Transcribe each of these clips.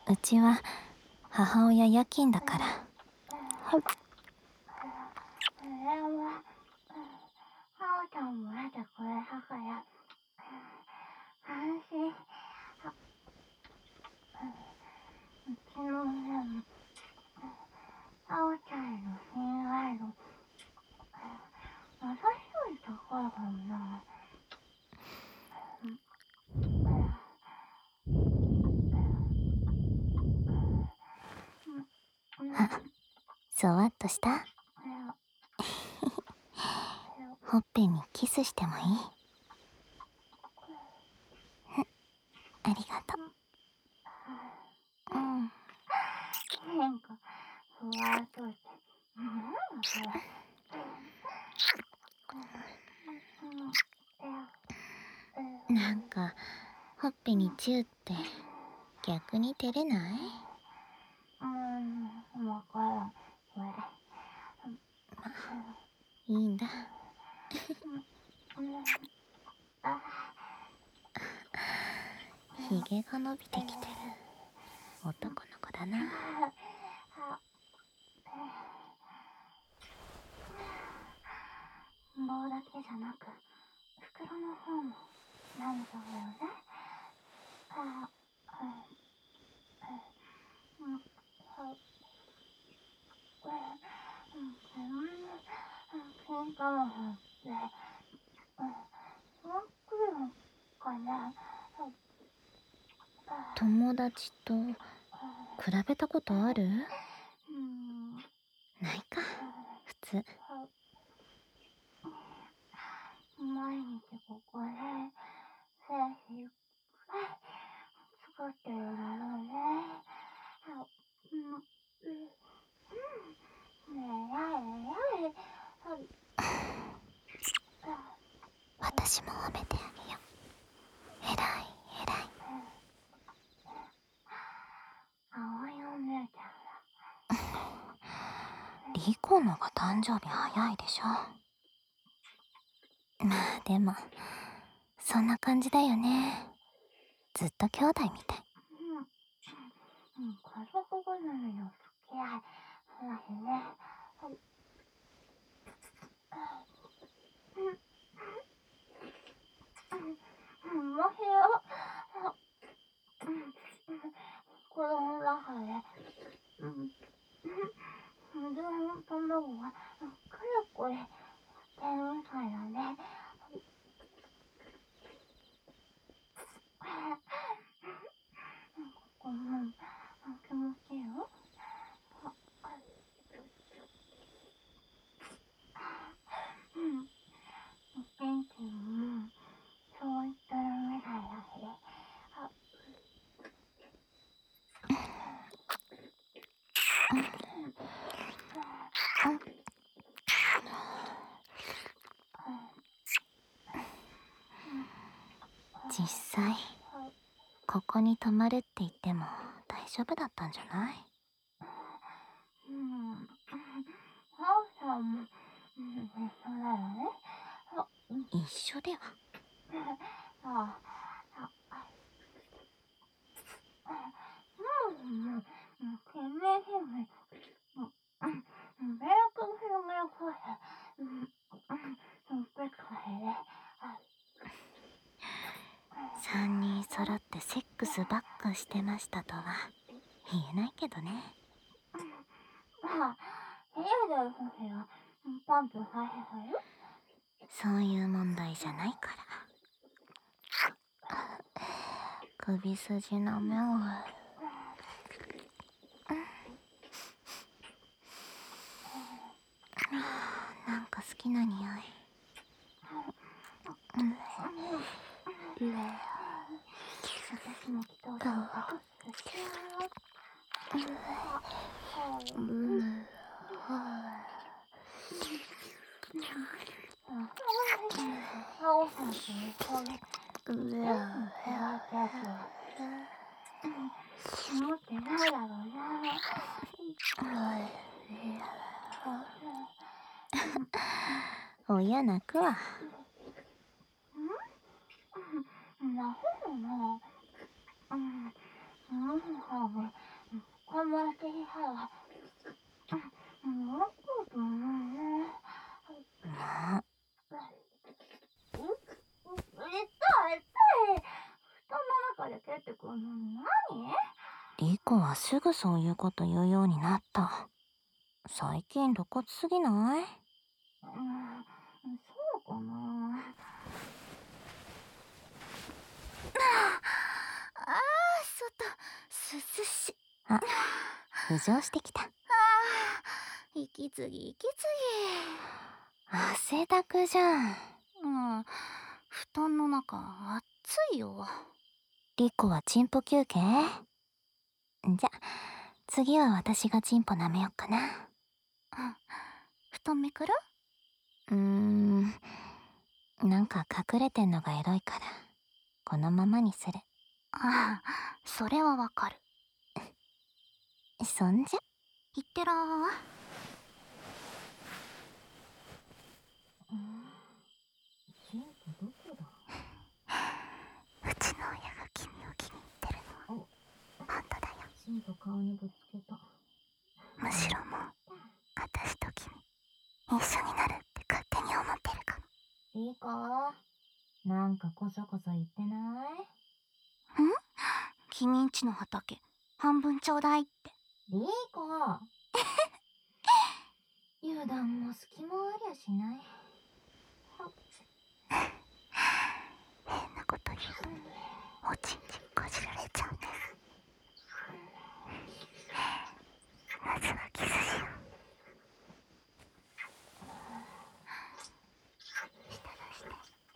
うちは母親夜勤だから。 それは、ハオちゃんも出てくれたから、安心。うちの親も、ハオちゃんへの信頼度、私より高いかもな。 そわっとした？ほっぺにキスしてもいい？ありがとう。 なんか、ふわっとして。それ。 なんかほっぺにチューって逆に照れない？ わからん。それ。 いいんだ。ひげが伸びてきてる男の子だな。 棒だけじゃなく、袋の方も何かだよね。喧嘩の方って、そっくりのかな。 友達と比べたことある？ないか、普通。 毎日ここで精子いっぱい作ってるだろうね。 私も褒めてあげよう。偉い偉い。 葵お姉ちゃんだ。 リコのが誕生日早いでしょ。まあでもそんな感じだよね。ずっと兄弟みたい。 家族ぐるみの付き合い話ね。もしよ、子供の中で、水の卵がくるくるしてるみたいだね。ここも気持ちいいよ。元気もそう言ってるみたいだし。 実際ここに泊まるって言っても大丈夫だったんじゃない？ ハオさんも一緒だよね。 一緒では。3人揃ってセックスばっかしてましたとは言えないけどね。そういう問題じゃないから。首筋の目をなんか好きな匂い。 私もきっと思ってないだろうな。 親泣くわ。 なるほどな。その方がリコはすぐそういうこと言うようになった。最近露骨すぎない？ そうかな。外、涼しい。 あ、浮上してきた。 息継ぎ。 汗だくじゃん。 布団の中暑いよ。 リコはチンポ休憩？じゃ、次は私がチンポ舐めよっかな。 布団めくる？ なんか隠れてんのがエロいから、このままにする。 それはわかる。 そんじゃ。 いってらー。チンポどこだ？うちの親が君を気に入ってるのは本当だよ。 チンポ顔にぶつけた。 むしろもう私と君一緒になるって勝手に思ってるかも。 リコ、なんかこそこそ言ってない？ 君んちの畑半分ちょうだいって。 リコ油断も隙もありゃしない。 変なこと言うとおちんちんこじられちゃうんです。まずはキスしよう。舌出して。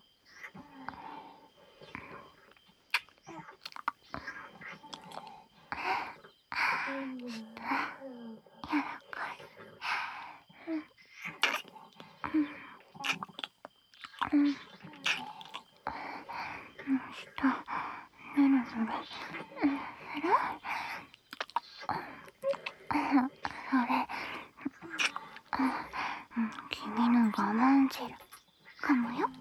柔らかい。ぬるぬるそれ君の我慢汁かもよ。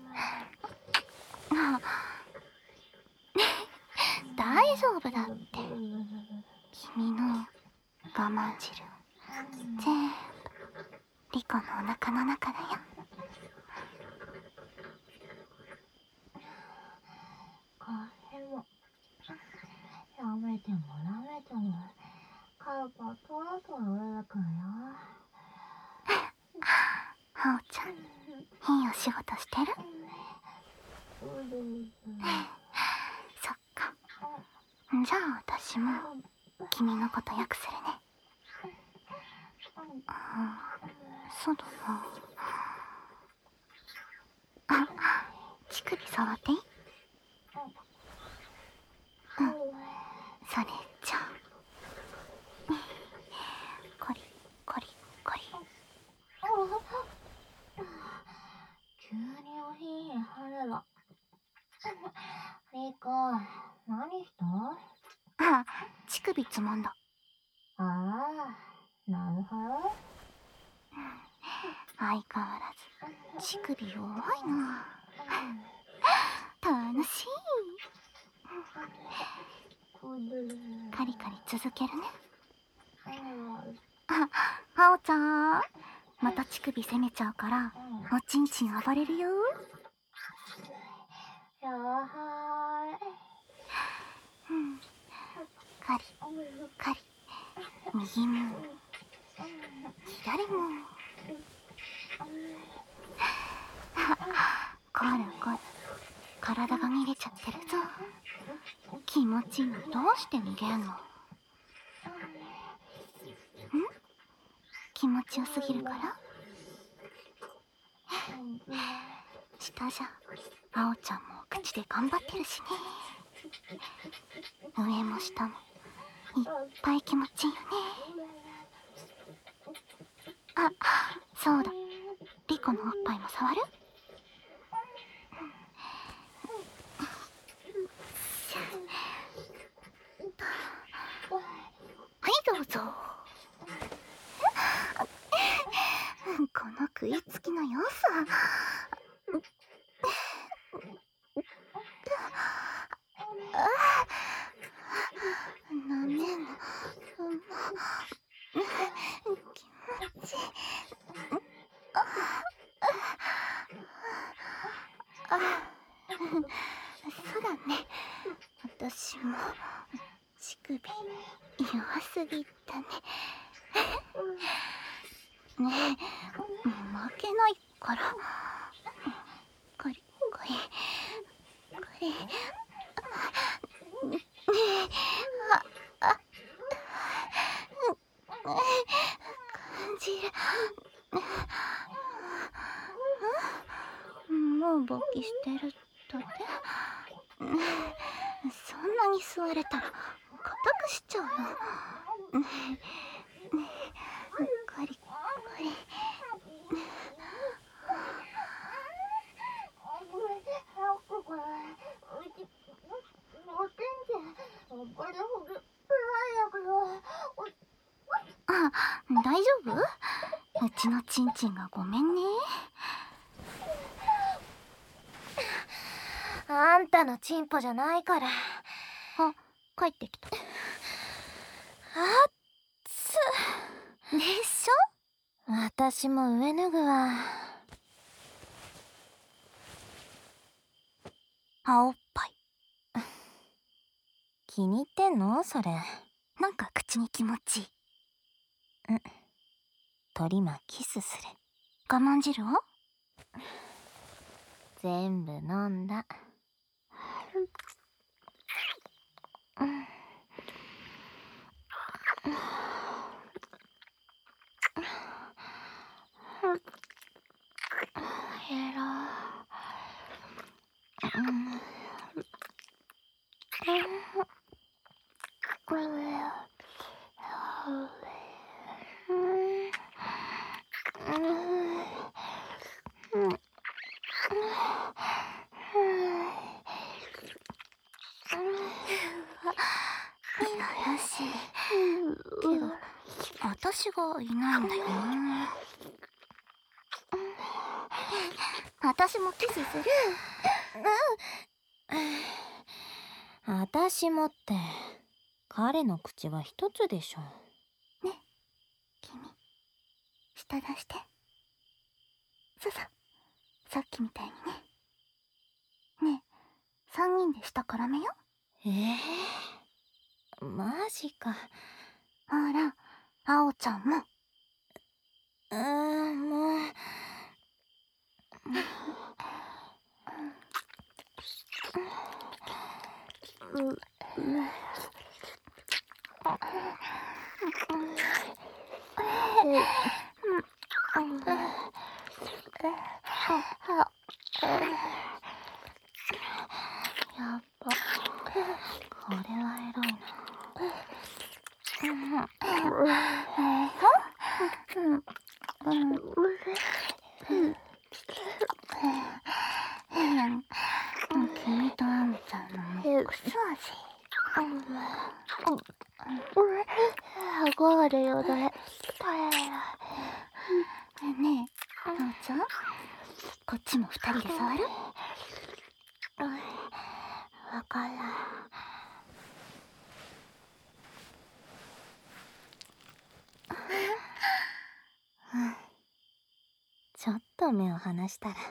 大丈夫だって。君の我慢汁全部リコのお腹の中だよ。 カフェもやめてもカウパトロトロ出てくるよ。 あおちゃん、いいお仕事してる？そっか。じゃあ私も君のことよくするね。そうだな。乳首触っていい？それじゃあコリコリコリ。 急におひん跳ねた。リコ、何した？ 乳首つまんだ。 ああ、なるほど。 相変わらず乳首弱いな。楽しい。カリカリ続けるね。あおちゃん、また乳首攻めちゃうからおちんちん暴れるよ。カリカリ、右も左も。こらこら、体が逃げちゃってるぞ。気持ちいいのどうして逃げんの？気持ちよすぎるから？下じゃあおちゃんも口で頑張ってるしね。上も下もいっぱい気持ちいいよね。そうだ、リコのおっぱいも触る？はいどうぞ。この食いつきの良さ。なめんの気持ちいい。そうだね、私も乳首弱すぎたね。ねえ、負けないから。これ感じる。もう勃起してるとて。そんなに座れたら硬くしちゃうよ。これあ、大丈夫？うちのチンチンがごめんね。 あんたのチンポじゃないから。 あ、帰ってきた。 あっつでしょ？ 私も上脱ぐわ。 青っぱい。 気に入ってんのそれ？ なんか口に気持ちいい。 鳥間キスする。 我慢汁を？ 全部飲んだ。 やらしいけど私がいないんだよな。私もキスする。 私もって彼の口は一つでしょ。 ね、君舌出して。そうそう、さっきみたいにね。ねえ、3人で舌絡めよ。 マジか。 ほら、あおちゃんも。 もう。 やっぱこれはエロいな。君とあむちゃんのミックス味。 ゴールよだれ。 ねえ、あおちゃん、こっちも2人で触る？ わからん。ちょっと目を離したら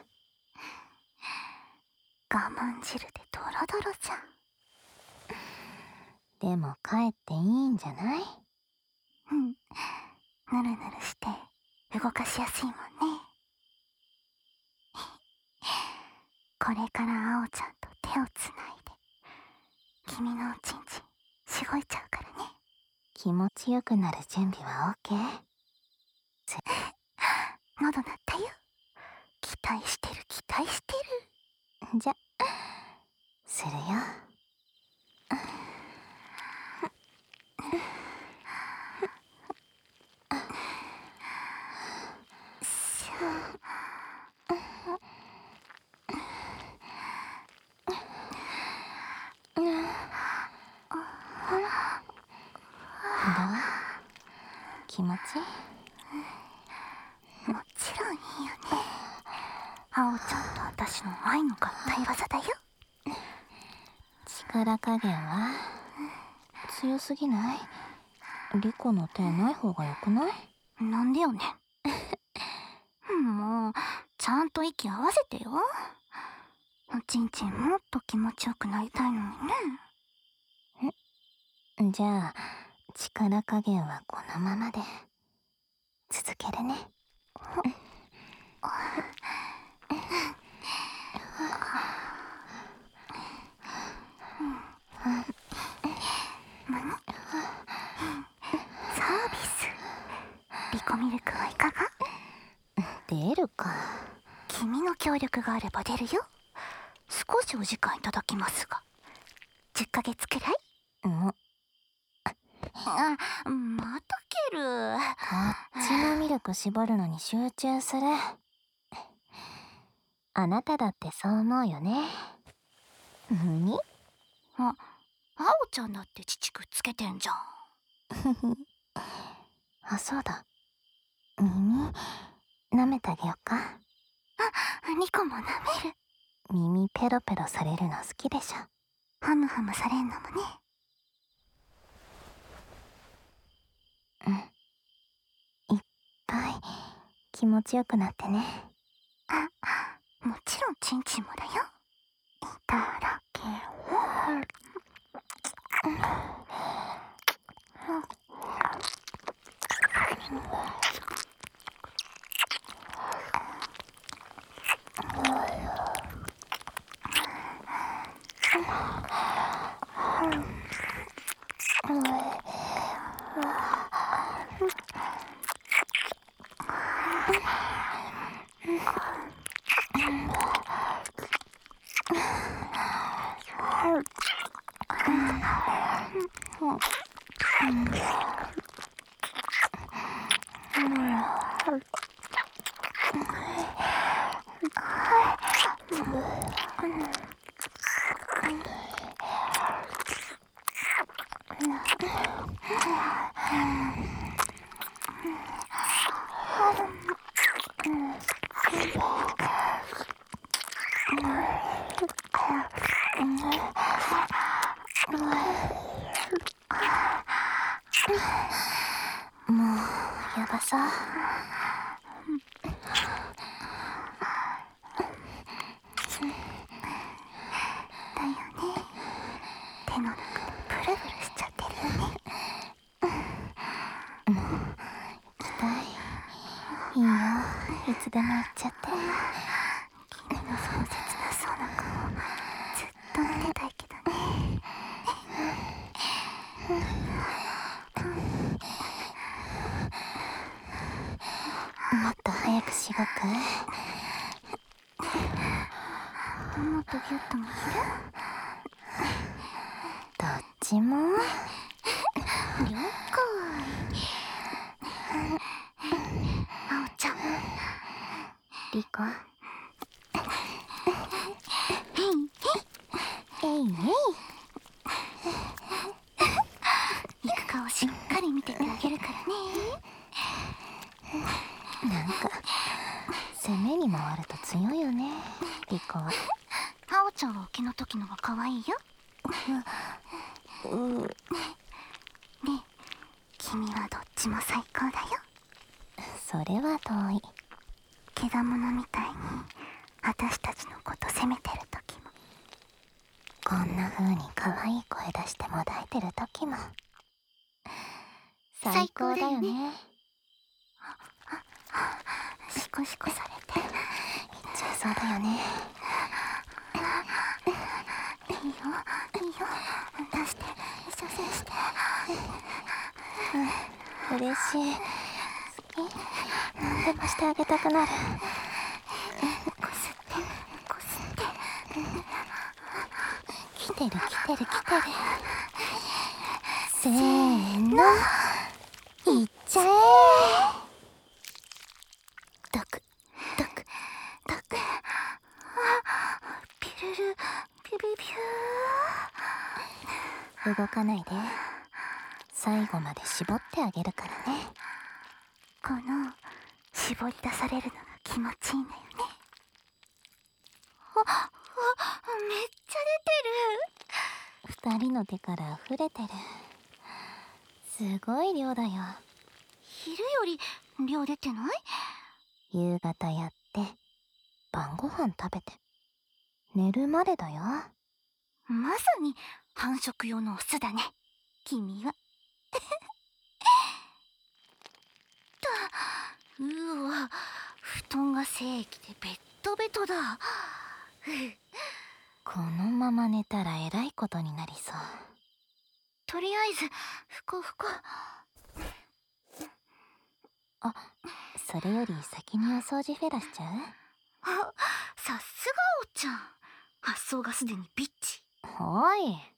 我慢汁でドロドロじゃん。 でも帰っていいんじゃない？ うん、ぬるぬるして動かしやすいもんね。これからあおちゃんと手をつないで君のおちんちんしごいちゃうからね。 気持ちよくなる準備は OK？ 喉鳴ったよ。期待してる。 じゃ、するよ。どう？気持ちいい？ もちろんいいよね。あおちゃんと私の愛の合体技だよ。 力加減は強すぎない？リコの手ない方がよくない？ なんでよねもうちゃんと息合わせてよ。おちんちんもっと気持ちよくなりたいのにね。 じゃあ力加減はこのままで続けるね。サービス。リコミルクはいかが？出るか。君の協力があれば出るよ。少しお時間いただきますが、10ヶ月くらい？また蹴る。こっちのミルク絞るのに集中する。あなただってそう思うよね。何？あおちゃんだって乳くっつけてんじゃん。あ、そうだ。耳舐めてあげよっか。リコも舐める。耳ペロペロされるの好きでしょ。ハムハムされんのもね。いっぱい気持ちよくなってね。もちろんチンチンもだよ。いただけもうやばそう。だよね。手の中でブルブルしちゃってるよね。もう行きたい。いいよ、いつでも行っちゃって。君のその切なそうな顔ずっと見てたいけどね。もっと早くしごく？もっとギュッと握る？どっちも？了解。あおちゃん、リコ。えいえい。行く顔しっかり見ててあげるからね。なんか攻めに回ると強いよね、リコは。あおちゃんは受けの時のが可愛いよ。ねえ、君はどっちも最高だよ。それは遠い。けだものみたいに私たちのこと責めてる時も、こんな風に可愛い声出してもだえてる時も最高だよね。シコシコされていっちゃいそうだよね。いいよいいよ、出して射精して。嬉しい。好き。何でもしてあげたくなる。こすってこすって。来てる来てる来てる。せーの、いっちゃえ。ドクドクドク。ピルルピュピュピュー。動かないで。最後まで絞ってあげるからね。この絞り出されるのが気持ちいいんだよね。めっちゃ出てる。2人の手から溢れてる。すごい量だよ。昼より量出てない？夕方やって晩ご飯食べて寝るまでだよ。まさに繁殖用のオスだね。 君は。うわ、布団が正規でベッドベトだ。このまま寝たらえらいことになりそう。とりあえずふこふこ。あ、それより先にお掃除フェラしちゃう？あ、さすがおっちゃん。発想がすでにビッチ。おい、